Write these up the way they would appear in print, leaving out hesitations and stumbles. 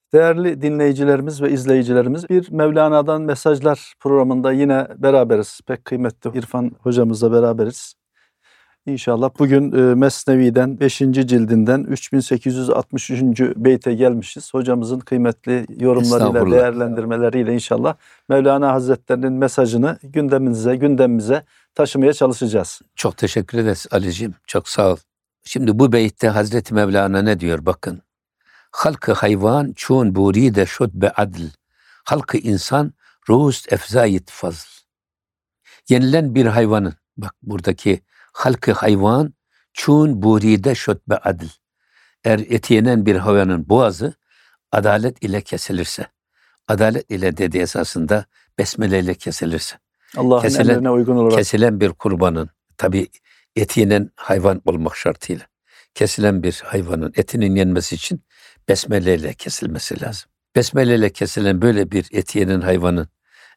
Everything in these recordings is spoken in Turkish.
Değerli dinleyicilerimiz ve izleyicilerimiz, bir Mevlana'dan Mesajlar programında yine beraberiz. Pek kıymetli İrfan hocamızla beraberiz. İnşallah bugün Mesnevi'den 5. cildinden 3863. beyte gelmişiz. Hocamızın kıymetli yorumlarıyla, değerlendirmeleriyle inşallah Mevlana Hazretleri'nin mesajını gündemimize taşımaya çalışacağız. Çok teşekkür ederiz Ali'ciğim. Çok sağ ol. Şimdi bu beytte Hazreti Mevlana ne diyor bakın. Halkı hayvan çun buride şud be adl. Halkı insan ruhust efzayit fazl. Yenilen bir hayvanın, bak buradaki halkı hayvan çun buride şud be adl. Eğer eti yenen bir hayvanın boğazı adalet ile kesilirse, adalet ile dediği esasında besmele ile kesilirse, Allah'ın emrine uygun olarak kesilen bir kurbanın, tabi eti yenen hayvan olmak şartıyla, kesilen bir hayvanın etinin yenmesi için besmele ile kesilmesi lazım. Besmele ile kesilen böyle bir eti yenen hayvanın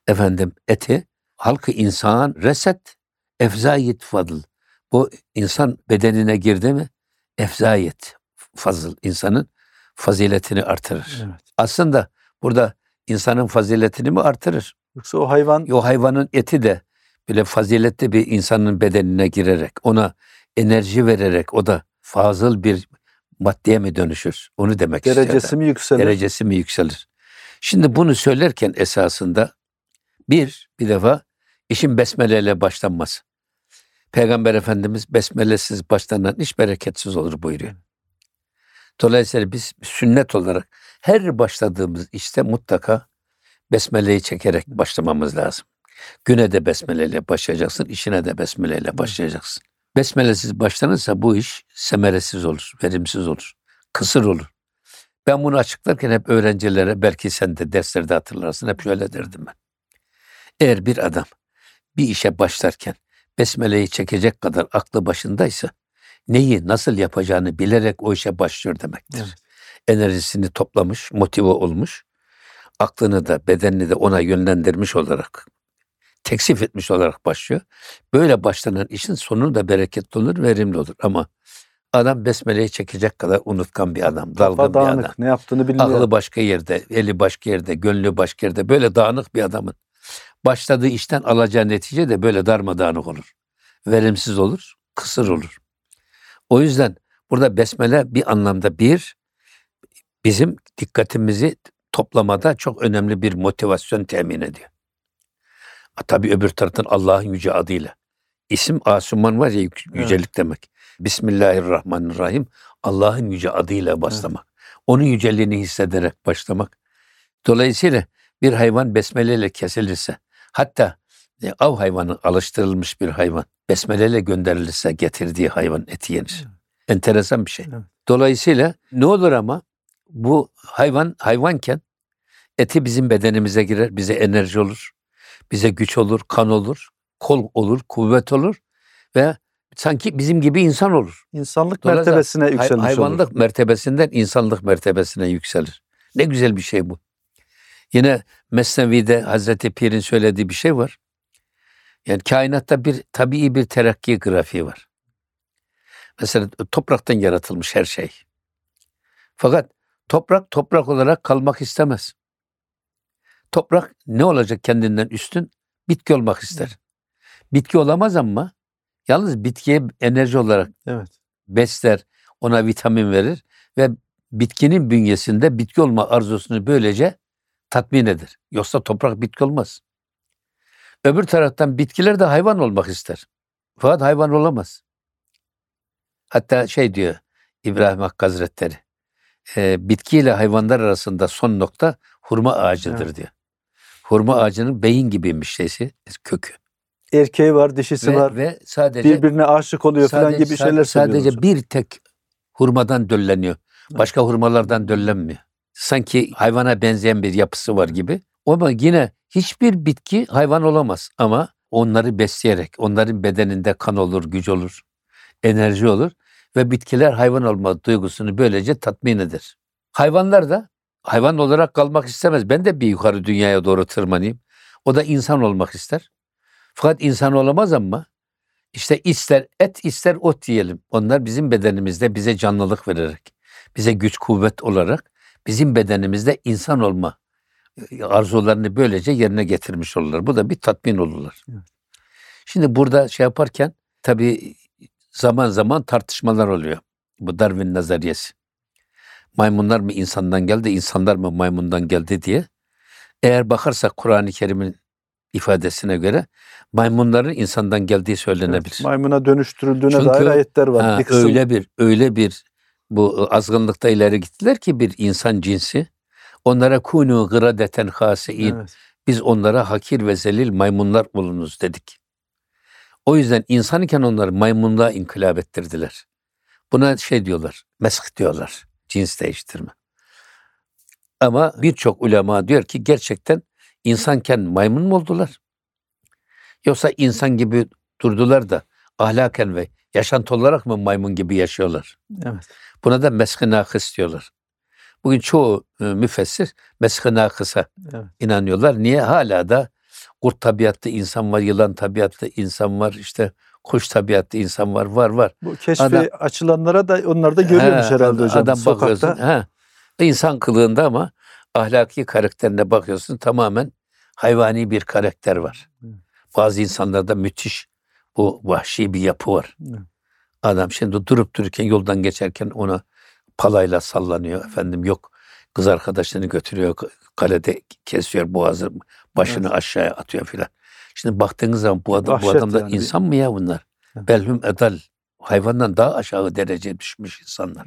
eti halkı insan reset efzayet fadıl. Bu insan bedenine girdi mi efzayet fazıl, insanın faziletini artırır. Evet. Aslında burada insanın faziletini mi artırır? Yoksa o hayvanın eti de böyle faziletli bir insanın bedenine girerek, ona enerji vererek o da fazıl bir maddeye mi dönüşür? Onu demek istiyor. Derecesi mi yükselir? Şimdi bunu söylerken esasında bir defa işin besmeleyle başlanması. Peygamber Efendimiz besmelesiz başlanan iş bereketsiz olur buyuruyor. Dolayısıyla biz sünnet olarak her başladığımız işte mutlaka besmeleyi çekerek başlamamız lazım. Güne de besmeleyle başlayacaksın, işine de besmeleyle başlayacaksın. Besmelesiz başlanırsa bu iş semeresiz olur, verimsiz olur, kısır olur. Ben bunu açıklarken hep öğrencilere, belki sen de derslerde hatırlarsın, hep şöyle derdim ben. Eğer bir adam bir işe başlarken besmeleyi çekecek kadar aklı başındaysa, neyi nasıl yapacağını bilerek o işe başlıyor demektir. Evet. Enerjisini toplamış, motive olmuş, aklını da bedenini de ona yönlendirmiş olarak, teksif etmiş olarak başlıyor. Böyle başlanan işin sonu da bereketli olur, verimli olur. Ama adam besmeleyi çekecek kadar unutkan bir adam, dalgın bir adam. Ne yaptığını bilmiyor. Aklı başka yerde, eli başka yerde, gönlü başka yerde. Böyle dağınık bir adamın başladığı işten alacağı netice de böyle darmadağınık olur. Verimsiz olur, kısır olur. O yüzden burada besmele bir anlamda bizim dikkatimizi toplamada çok önemli bir motivasyon temin ediyor. Tabii öbür taraftan Allah'ın yüce adıyla. İsim Asuman var ya, yücelik demek. Bismillahirrahmanirrahim. Allah'ın yüce adıyla başlamak. Evet. Onun yüceliğini hissederek başlamak. Dolayısıyla bir hayvan besmeleyle kesilirse, hatta av hayvanı, alıştırılmış bir hayvan besmeleyle gönderilirse getirdiği hayvan eti yenir. Evet. Enteresan bir şey. Evet. Dolayısıyla ne olur ama bu hayvanken eti bizim bedenimize girer, bize enerji olur, bize güç olur, kan olur, kol olur, kuvvet olur ve sanki bizim gibi insan olur. İnsanlık mertebesine yükselmiş olur. Hayvanlık mertebesinden insanlık mertebesine yükselir. Ne güzel bir şey bu. Yine Mesnevi'de Hazreti Pir'in söylediği bir şey var. Yani kainatta tabii bir terakki grafiği var. Mesela topraktan yaratılmış her şey. Fakat toprak olarak kalmak istemez. Toprak ne olacak kendinden üstün? Bitki olmak ister. Bitki olamaz ama yalnız bitkiye enerji olarak besler, ona vitamin verir ve bitkinin bünyesinde bitki olma arzusunu böylece tatmin eder. Yoksa toprak bitki olmaz. Öbür taraftan bitkiler de hayvan olmak ister. Fakat hayvan olamaz. Hatta diyor İbrahim Hakkı Hazretleri, bitkiyle hayvanlar arasında son nokta hurma ağacıdır diyor. Hurma ağacının beyin gibiymiş kökü. Erkeği var, dişisi var. Ve sadece birbirine aşık oluyor falan gibi şeyler söylüyor. Sadece bir tek hurmadan dölleniyor. Başka hurmalardan döllenmiyor. Sanki hayvana benzeyen bir yapısı var gibi. Ama yine hiçbir bitki hayvan olamaz. Ama onları besleyerek, onların bedeninde kan olur, güç olur, enerji olur. Ve bitkiler hayvan olma duygusunu böylece tatmin eder. Hayvanlar da hayvan olarak kalmak istemez. Ben de bir yukarı dünyaya doğru tırmanayım. O da insan olmak ister. Fakat insan olamaz ama ister et ister ot diyelim. Onlar bizim bedenimizde bize canlılık vererek, bize güç kuvvet olarak bizim bedenimizde insan olma arzularını böylece yerine getirmiş olurlar. Bu da bir tatmin olurlar. Evet. Şimdi burada şey yaparken tabii zaman zaman tartışmalar oluyor. Bu Darwin nazariyesi. Maymunlar mı insandan geldi, insanlar mı maymundan geldi diye. Eğer bakarsak Kur'an-ı Kerim'in ifadesine göre maymunların insandan geldiği söylenebilir. Evet, maymuna dönüştürüldüğüne dair ayetler var. Bir kısım... öyle bir bu azgınlıkta ileri gittiler ki bir insan cinsi. Onlara kunu gıradeten hasiin. Evet. Biz onlara hakir ve zelil maymunlar olunuz dedik. O yüzden insan iken onları maymunluğa inkılap ettirdiler. Buna şey diyorlar, mesk diyorlar, cins değiştirme. Ama birçok ulema diyor ki gerçekten insanken maymun mu oldular? Yoksa insan gibi durdular da ahlaken ve yaşantı olarak mı maymun gibi yaşıyorlar? Evet. Buna da mesk-i nakıs diyorlar. Bugün çoğu müfessir mesk-i nakısa inanıyorlar. Niye? Hala da kurt tabiatlı insan var, yılan tabiatlı insan var, işte kuş tabiatlı insan var, var. Bu keşfi açılanlara da onlar da görüyormuş herhalde hocam. Adam sokakta. İnsan kılığında ama ahlaki karakterine bakıyorsun tamamen hayvani bir karakter var. Bazı insanlarda müthiş bu vahşi bir yapı var. Adam şimdi durup dururken yoldan geçerken ona palayla sallanıyor. Efendim yok kız arkadaşını götürüyor kalede kesiyor boğazı başını aşağıya atıyor filan. Şimdi baktığınız zaman bu adam da yani insan mı ya bunlar? Belhum edal. Hayvandan daha aşağı derece düşmüş insanlar.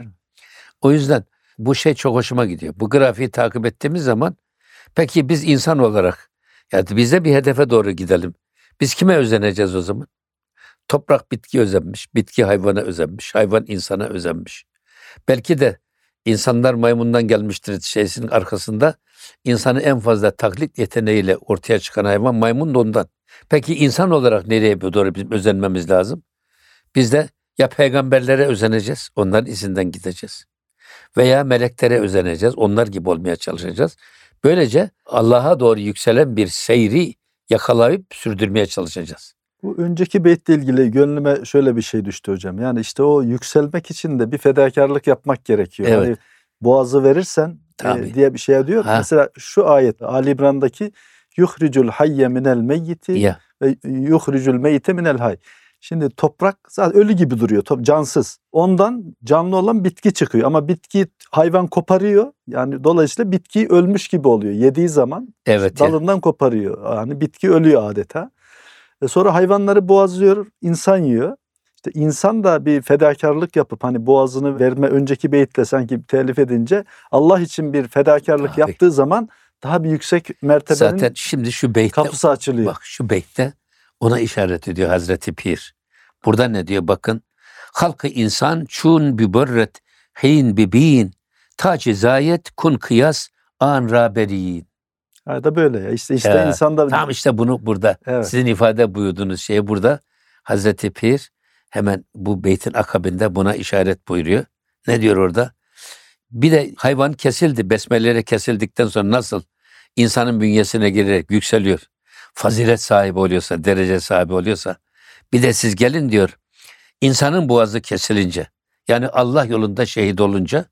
O yüzden bu şey çok hoşuma gidiyor. Bu grafiği takip ettiğimiz zaman peki biz insan olarak yani bize bir hedefe doğru gidelim. Biz kime özeneceğiz o zaman? Toprak bitki özenmiş, bitki hayvana özenmiş, hayvan insana özenmiş. Belki de insanlar maymundan gelmiştir şeysinin arkasında insanı en fazla taklit yeteneğiyle ortaya çıkan hayvan maymun da ondan. Peki insan olarak nereye doğru bizim özenmemiz lazım? Biz de ya peygamberlere özeneceğiz, onların izinden gideceğiz. Veya meleklere özeneceğiz, onlar gibi olmaya çalışacağız. Böylece Allah'a doğru yükselen bir seyri yakalayıp sürdürmeye çalışacağız. Bu önceki beytle ilgili gönlüme şöyle bir şey düştü hocam. Yani işte o yükselmek için de bir fedakarlık yapmak gerekiyor. Evet. Hani boğazı verirsen diye bir şey diyor. Mesela şu ayet Ali İmran'daki yuhricul hayye minel meyyiti ve yuhricul meyyite minel hay. Şimdi toprak zaten ölü gibi duruyor, cansız. Ondan canlı olan bitki çıkıyor ama bitki hayvan koparıyor. Yani dolayısıyla bitki ölmüş gibi oluyor. Yediği zaman dalından koparıyor. Yani bitki ölüyor adeta. Sonra hayvanları boğazlıyor, insan yiyor. İşte insan da bir fedakarlık yapıp hani boğazını verme önceki beyitle sanki telif edince Allah için bir fedakarlık yaptığı zaman daha bir yüksek mertebenin zaten şimdi şu beytte, kapısı açılıyor. Bak şu beytte ona işaret ediyor Hazreti Pir. Burada ne diyor bakın. Halkı insan çun bi börret hin bi bin taci zayet kun kıyas an raberiyin. Da böyle ya. İşte insanda tam işte bunu burada sizin ifade buyurduğunuz şey burada Hazreti Pir hemen bu beytin akabinde buna işaret buyuruyor. Ne diyor orada? Bir de hayvan kesildi. Besmeleyle kesildikten sonra nasıl insanın bünyesine girerek yükseliyor. Fazilet sahibi oluyorsa, derece sahibi oluyorsa bir de siz gelin diyor. İnsanın boğazı kesilince yani Allah yolunda şehit olunca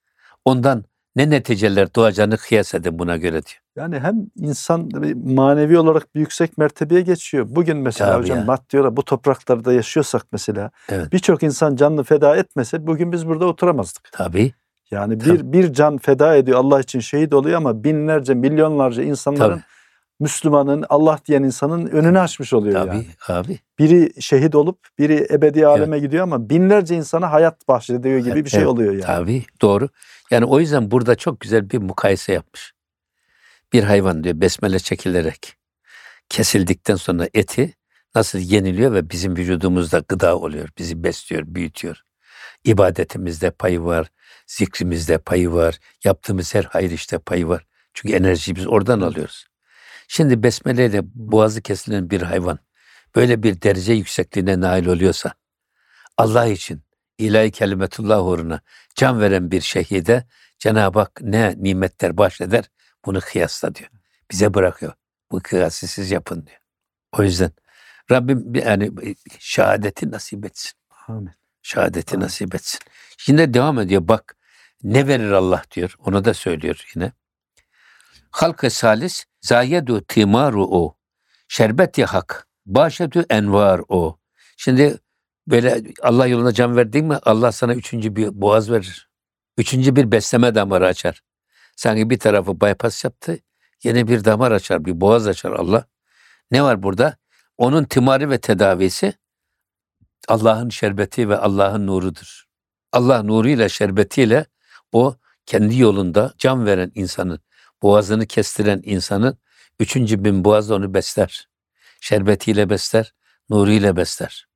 ondan ne neticeler doğacağını kıyas edin buna göre diyor. Yani hem insan manevi olarak bir yüksek mertebeye geçiyor. Bugün mesela hocam maddi olarak bu topraklarda yaşıyorsak mesela birçok insan canını feda etmese bugün biz burada oturamazdık. Tabii. Yani bir can feda ediyor Allah için şehit oluyor ama binlerce milyonlarca insanların Müslümanın Allah diyen insanın önünü açmış oluyor yani. Abi. Biri şehit olup biri ebedi aleme gidiyor ama binlerce insana hayat bahşediyor gibi bir şey oluyor yani. Tabii doğru. Yani o yüzden burada çok güzel bir mukayese yapmış. Bir hayvan diyor besmele çekilerek kesildikten sonra eti nasıl yeniliyor ve bizim vücudumuzda gıda oluyor. Bizi besliyor, büyütüyor. İbadetimizde payı var, zikrimizde payı var, yaptığımız her hayır işte payı var. Çünkü enerjiyi biz oradan alıyoruz. Şimdi besmeleyle boğazı kesilen bir hayvan böyle bir derece yüksekliğine nail oluyorsa Allah için ilahi kelimetullah uğruna can veren bir şehide Cenab-ı Hak ne nimetler bahşeder bunu kıyasla diyor. Bize bırakıyor. Bu kıyası siz yapın diyor. O yüzden Rabbim yani şehadeti nasip etsin. Amin. Şehadeti nasip etsin. Şimdi devam ediyor bak Ne verir Allah diyor. Onu da söylüyor yine. Halk-ı salis zayedu timaru o. Şerbeti hak. Başetü envar o. Şimdi böyle Allah yolunda can verdin mi Allah sana üçüncü bir boğaz verir. Üçüncü bir besleme damarı açar. Sanki bir tarafı bypass yaptı. Yeni bir damar açar, bir boğaz açar Allah. Ne var burada? Onun timarı ve tedavisi Allah'ın şerbeti ve Allah'ın nurudur. Allah nuruyla, şerbetiyle o kendi yolunda can veren insanın, boğazını kestiren insanın üçüncü bin boğazla onu besler. Şerbetiyle besler, nuruyla besler.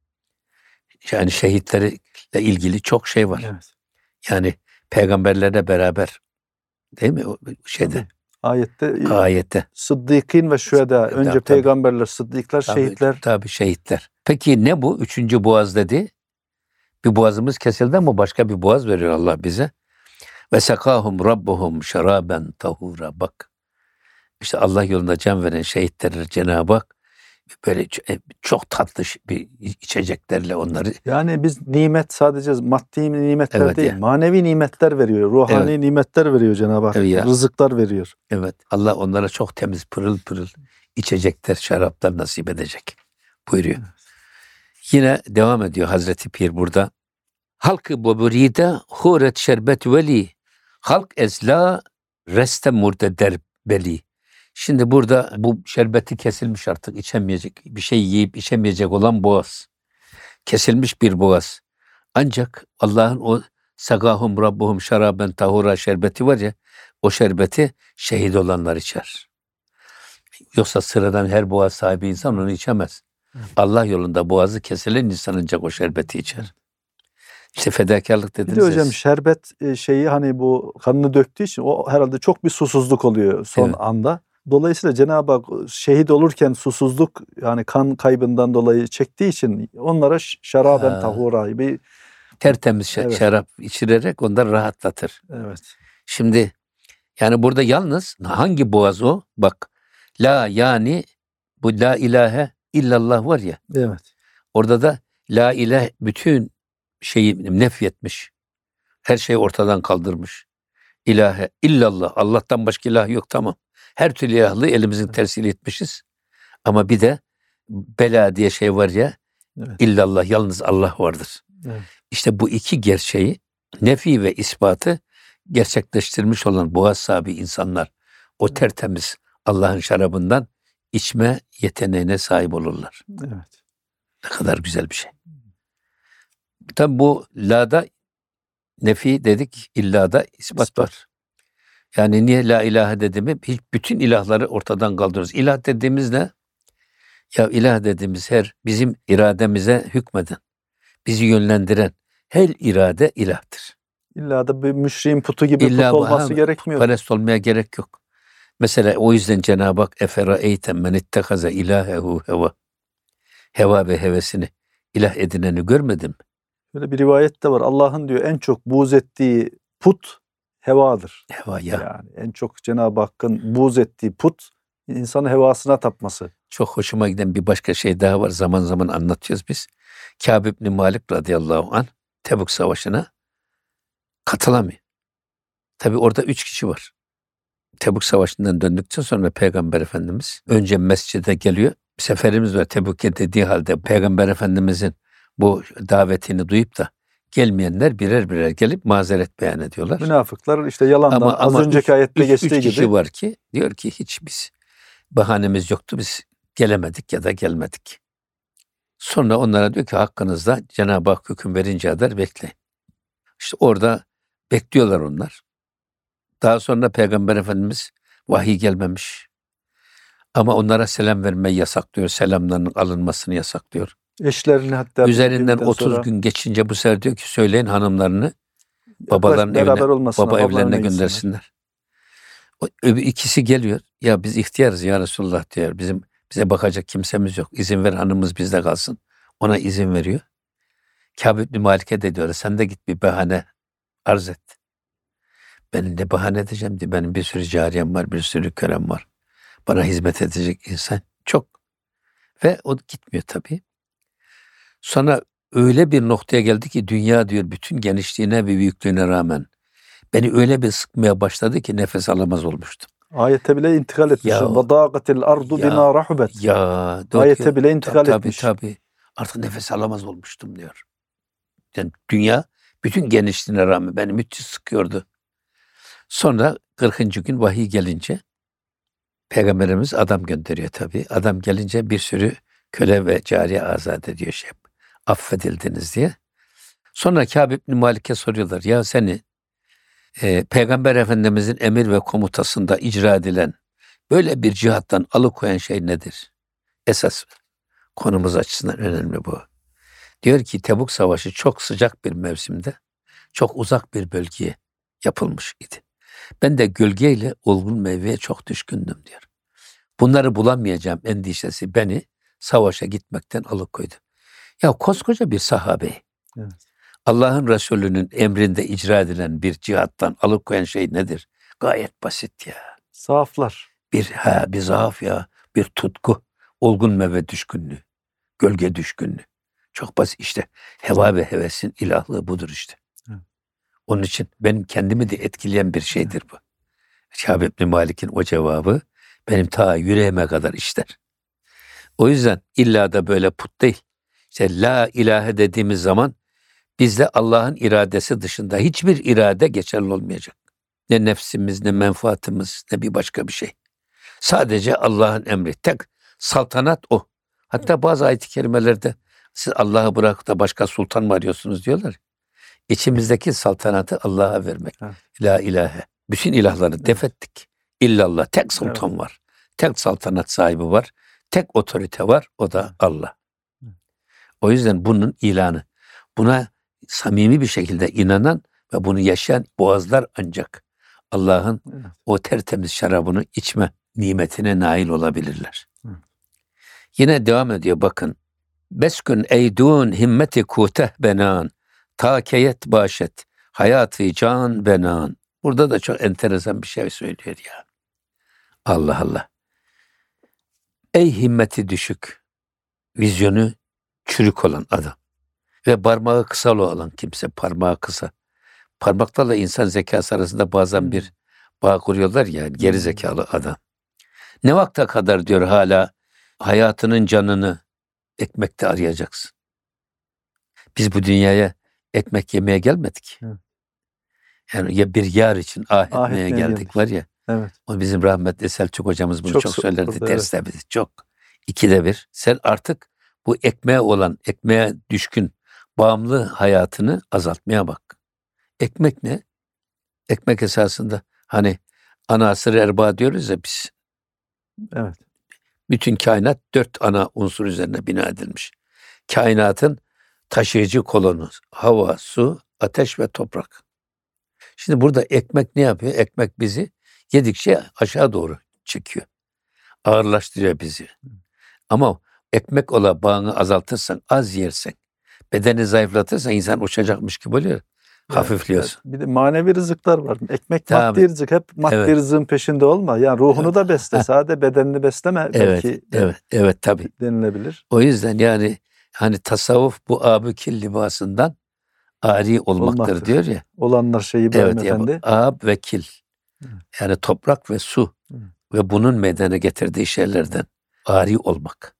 Yani şehitlerle ilgili çok şey var. Evet. Yani peygamberlerle beraber, değil mi? O şeyde. Ayette. Sıddıkîn ve şühedâ. Önce peygamberler, sıddıklar, şehitler. Tabii şehitler. Peki ne bu? Üçüncü boğaz dedi. Bir boğazımız kesildi ama başka bir boğaz veriyor Allah bize. Ve sekâhum rabbuhum şeraben tahura. Bak. İşte Allah yolunda can veren şehitler Cenab-ı Hak böyle çok tatlı bir içeceklerle onları. Yani biz nimet sadece maddi nimetler değil, manevi nimetler veriyor, ruhani nimetler veriyor Cenab-ı Hak, rızıklar veriyor. Evet, Allah onlara çok temiz, pırıl pırıl içecekler, şaraplar nasip edecek buyuruyor. Evet. Yine devam ediyor Hazreti Pir burada. Halkı boburide huret şerbet veli, halk ezla reste murde derbeli. Şimdi burada bu şerbeti kesilmiş artık içemeyecek, bir şey yiyip içemeyecek olan boğaz. Kesilmiş bir boğaz. Ancak Allah'ın o sagahum rabbuhum şaraben tahura şerbeti var ya, o şerbeti şehit olanlar içer. Yoksa sıradan her boğaz sahibi insan onu içemez. Allah yolunda boğazı kesilen insan ancak o şerbeti içer. İşte fedakarlık dediniz. Bir de hocam şerbet şeyi hani bu kanını döktüğü için o herhalde çok bir susuzluk oluyor son anda. Dolayısıyla Cenab-ı Hak şehit olurken susuzluk yani kan kaybından dolayı çektiği için onlara şaraben tahura bir tertemiz şarap içirerek onları rahatlatır. Evet. Şimdi yani burada yalnız hangi boğaz o? Bak la yani bu la ilahe illallah var ya. Evet. Orada da la ilahe bütün şeyi nefyetmiş. Her şeyi ortadan kaldırmış. İlahe illallah. Allah'tan başka ilah yok, tamam. Her türlü ilahlığı elimizin tersiyle etmişiz. Ama bir de bela diye şey var ya. İllallah, yalnız Allah vardır. Evet. İşte bu iki gerçeği, nefi ve ispatı gerçekleştirmiş olan boğaz sahibi insanlar o tertemiz Allah'ın şarabından içme yeteneğine sahip olurlar. Evet. Ne kadar güzel bir şey. Tabi bu la'da nefi dedik, illa'da ispat var. Yani niye la ilahe dediğimi, hiç bütün ilahları ortadan kaldırıyoruz. İlah dediğimiz ne? Ya ilah dediğimiz her bizim irademize hükmeden, bizi yönlendiren her irade ilahdır. İlla da bir müşriğin putu gibi put olması gerekmiyor. Putperest olmaya gerek yok. Mesela o yüzden Cenab-ı Hak eferaeyten men ittehaze ilahehu heva. Heva ve hevesini ilah edineni görmedin mi? Böyle bir rivayet de var. Allah'ın diyor en çok buğz ettiği put hevadır. Heva ya. Yani en çok Cenab-ı Hakk'ın buğz ettiği put insanın hevasına tapması. Çok hoşuma giden bir başka şey daha var. Zaman zaman anlatıyoruz biz. Kâb ibn Malik radıyallahu anh Tebuk Savaşı'na katılamıyor. Tabii orada 3 kişi var. Tebuk Savaşı'ndan döndükten sonra Peygamber Efendimiz önce mescide geliyor. Bir seferimiz var Tebuk'e dediği halde Peygamber Efendimizin bu davetini duyup da gelmeyenler birer birer gelip mazeret beyan ediyorlar. Münafıklar işte yalandan az önceki ayette geçtiği gibi. 3 kişi var ki diyor ki hiç biz bahanemiz yoktu, biz gelemedik ya da gelmedik. Sonra onlara diyor ki hakkınızda Cenab-ı Hak hüküm verinceye kadar bekleyin. İşte orada bekliyorlar onlar. Daha sonra Peygamber Efendimiz vahiy gelmemiş. Ama onlara selam vermeyi yasaklıyor. Selamlarının alınmasını yasaklıyor. Eşlerini hatta. Üzerinden 30 gün geçince bu sefer diyor ki söyleyin hanımlarını babaların evine, baba evlerine göndersinler. İkisi geliyor. Ya biz ihtiyarız ya Resulullah diyor. Bize bakacak kimsemiz yok. İzin ver hanımımız bizde kalsın. Ona izin veriyor. Kâb ibn Malik'e de diyor sen de git bir bahane arz et. Ben ne bahane edeceğim diye. Benim bir sürü cariyem var, bir sürü kölem var. Bana hizmet edecek insan çok. Ve o gitmiyor tabii. Sonra öyle bir noktaya geldi ki dünya diyor bütün genişliğine ve büyüklüğüne rağmen Beni öyle bir sıkmaya başladı ki nefes alamaz olmuştum. Ayete bile intikal etmiş. Ve dâgatil ardu bima rahubet. Ayete bile intikal etmiş. Tabii. Artık nefes alamaz olmuştum diyor. Yani dünya bütün genişliğine rağmen beni müthiş sıkıyordu. Sonra 40. gün vahiy gelince Peygamberimiz adam gönderiyor tabii. Adam gelince bir sürü köle ve cariye azat ediyor affedildiniz diye. Sonra Kâb ibn Malik'e soruyorlar. Ya seni Peygamber Efendimizin emir ve komutasında icra edilen böyle bir cihattan alıkoyan şey nedir? Esas konumuz açısından önemli bu. Diyor ki Tebuk Savaşı çok sıcak bir mevsimde, çok uzak bir bölgeye yapılmış idi. Ben de gölgeyle olgun meyveye çok düşkündüm diyor. Bunları bulamayacağım endişesi beni savaşa gitmekten alıkoydu. Ya koskoca bir sahabe. Evet. Allah'ın Resulü'nün emrinde icra edilen bir cihattan alıkoyan şey nedir? Gayet basit ya. Zaaflar. Bir zaaf ya. Bir tutku. Olgun meyve düşkünlüğü. Gölge düşkünlüğü. Çok basit işte. Heva ve hevesin ilahlığı budur işte. Evet. Onun için benim kendimi de etkileyen bir şeydir bu. Kâb ibn Malik'in o cevabı benim ta yüreğime kadar işler. O yüzden illa da böyle put değil. İşte la ilahe dediğimiz zaman bizde Allah'ın iradesi dışında hiçbir irade geçerli olmayacak. Ne nefsimiz, ne menfaatimiz, ne bir başka bir şey. Sadece Allah'ın emri. Tek saltanat o. Hatta bazı ayet-i kerimelerde siz Allah'ı bırakıp da başka sultan mı arıyorsunuz diyorlar. İçimizdeki saltanatı Allah'a vermek. Evet. La ilahe. Bütün ilahları def ettik. İllallah. Tek sultan var. Tek saltanat sahibi var. Tek otorite var. O da Allah. O yüzden bunun ilanı. Buna samimi bir şekilde inanan ve bunu yaşayan boğazlar ancak Allah'ın o tertemiz şarabını içme nimetine nail olabilirler. Yine devam ediyor bakın. Beskün eydun himmeti kuteh benan takeyet başet hayatı can benan. Burada da çok enteresan bir şey söylüyor ya. Allah Allah. Ey himmeti düşük, vizyonu çürük olan adam ve parmağı kısa olan kimse, parmağı kısa. Parmaklarla insan zekası arasında bazen bir bağ kuruyorlar ya, geri zekalı adam. Ne vakte kadar diyor hala hayatının canını ekmekte arayacaksın. Biz bu dünyaya ekmek yemeye gelmedik. Yani ya bir yar için etmeye geldik var ya. Evet. O bizim rahmetli Selçuk hocamız bunu çok söylerdi derste bizi. Çok. 2'de 1. Sen artık bu ekmeğe düşkün, bağımlı hayatını azaltmaya bak. Ekmek ne? Ekmek esasında hani ana asır erbaa diyoruz ya biz. Evet. Bütün kainat 4 ana unsur üzerine bina edilmiş. Kainatın taşıyıcı kolonu hava, su, ateş ve toprak. Şimdi burada ekmek ne yapıyor? Ekmek bizi yedikçe aşağı doğru çekiyor. Ağırlaştırıyor bizi. Ama ekmek ola bağını azaltırsan, az yersen, bedeni zayıflatırsan insan uçacakmış gibi oluyor. Hafifliyorsun. Bir de manevi rızıklar var. Ekmek maddi rızık. Hep maddi rızığın peşinde olma. Yani ruhunu da besle. Sadece bedenini besleme. Belki evet tabii. Denilebilir. O yüzden yani hani tasavvuf bu abükil libasından ari olmaktır diyor ya. Olanlar şeyi İbrahim Efendi. Ab ve kil. Yani toprak ve su. Ve bunun meydana getirdiği şeylerden ari olmak.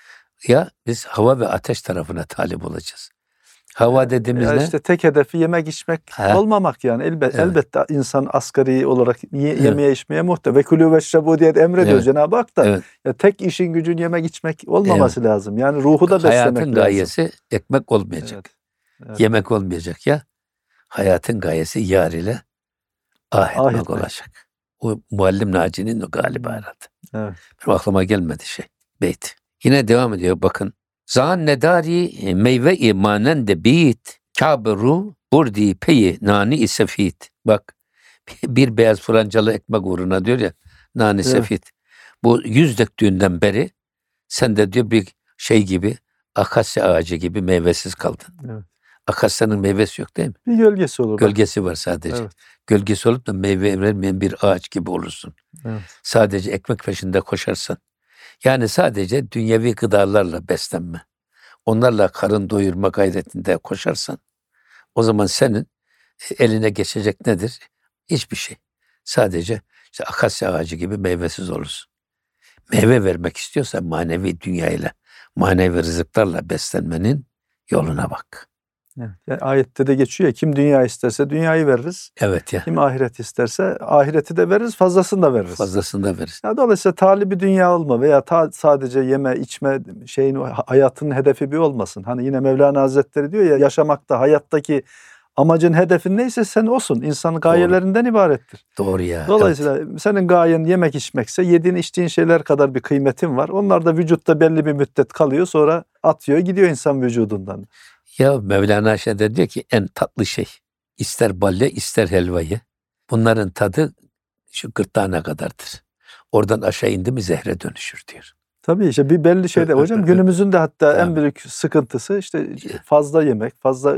Ya biz hava ve ateş tarafına talip olacağız. Hava dediğimizde işte tek hedefi yemek içmek olmamak yani. Elbette insan asgari olarak yemeye içmeye muhtaç. Ve kulû veşrebû diye emrediyor Cenab-ı Hak da. Ya tek işin gücün yemek içmek olmaması lazım. Yani ruhu da beslemek lazım. Hayatın gayesi ekmek olmayacak. Yemek olmayacak ya. Hayatın gayesi yar ile etmek olacak. O Muallim Naci'nin o galiba herhalde. Evet. Benim aklıma gelmedi beyt. Yine devam ediyor bakın. Zan nedari meyve imanen de bit kabru burdi peyi nani isefit. Bak bir beyaz francalı ekmek uğruna diyor ya nani sefit. Bu 100 döktüğünden beri sen de diyor bir şey gibi akasya ağacı gibi meyvesiz kaldın. Evet. Akasyanın meyvesi yok değil mi? Bir gölgesi olur. Gölgesi var sadece. Evet. Gölgesi olup da meyve vermeyen bir ağaç gibi olursun. Evet. Sadece ekmek peşinde koşarsan. Yani sadece dünyevi gıdalarla beslenme. Onlarla karın doyurma gayretinde koşarsan o zaman senin eline geçecek nedir? Hiçbir şey. Sadece işte akasya ağacı gibi meyvesiz olursun. Meyve vermek istiyorsan manevi dünyayla, manevi rızıklarla beslenmenin yoluna bak. Evet. Yani ayette de geçiyor ya, kim dünya isterse dünyayı veririz. Evet ya. Kim ahiret isterse ahireti de veririz, fazlasını da veririz. Fazlasını da veririz. Yani dolayısıyla talibi dünya olma veya sadece yeme içme hayatının hedefi bir olmasın. Hani yine Mevlana Hazretleri diyor ya, yaşamakta, hayattaki amacın, hedefin neyse sen olsun. İnsanın gayelerinden ibarettir. Doğru ya. Dolayısıyla senin gayen yemek içmekse yediğin içtiğin şeyler kadar bir kıymetin var. Onlar da vücutta belli bir müddet kalıyor, sonra atıyor gidiyor insan vücudundan. Ya Mevlana Şe'de diyor ki en tatlı şey, ister balle ister helvayı, bunların tadı şu gırtlağına kadardır. Oradan aşağı indi mi zehre dönüşür diyor. Tabii işte bir belli şeyde hocam, günümüzün de hatta en büyük sıkıntısı işte fazla yemek, fazla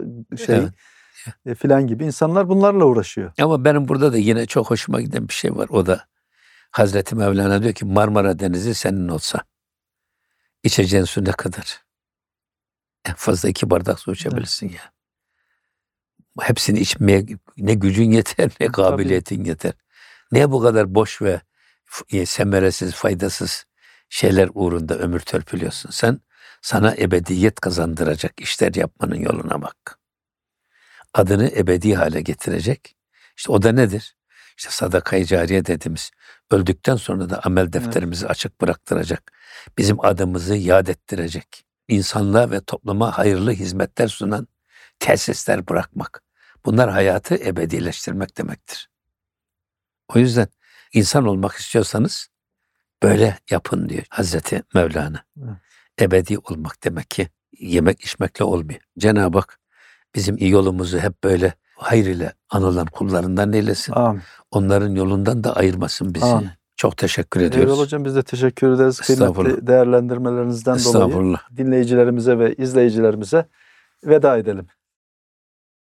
filan gibi, insanlar bunlarla uğraşıyor. Ama benim burada da yine çok hoşuma giden bir şey var. O da Hazreti Mevlana diyor ki Marmara Denizi senin olsa içeceğin su ne kadar? En fazla 2 bardak su içebilirsin ya. Hepsini içmeye ne gücün yeter ne kabiliyetin yeter. Niye bu kadar boş ve semeresiz, faydasız şeyler uğrunda ömür törpülüyorsun? Sana ebediyet kazandıracak işler yapmanın yoluna bak. Adını ebedi hale getirecek. İşte o da nedir? İşte sadaka-i cariye dediğimiz, öldükten sonra da amel defterimizi açık bıraktıracak. Bizim adımızı yad ettirecek. İnsanlığa ve topluma hayırlı hizmetler sunan tesisler bırakmak. Bunlar hayatı ebedileştirmek demektir. O yüzden insan olmak istiyorsanız böyle yapın diyor Hazreti Mevlana. Ebedi olmak demek ki yemek içmekle olmuyor. Cenab-ı Hak bizim yolumuzu hep böyle hayır ile anılan kullarından eylesin. Amin. Onların yolundan da ayırmasın bizi. Amin. Çok teşekkür ediyoruz. Eyvallah hocam, biz de teşekkür ederiz. Kıymetli değerlendirmelerinizden dolayı dinleyicilerimize ve izleyicilerimize veda edelim.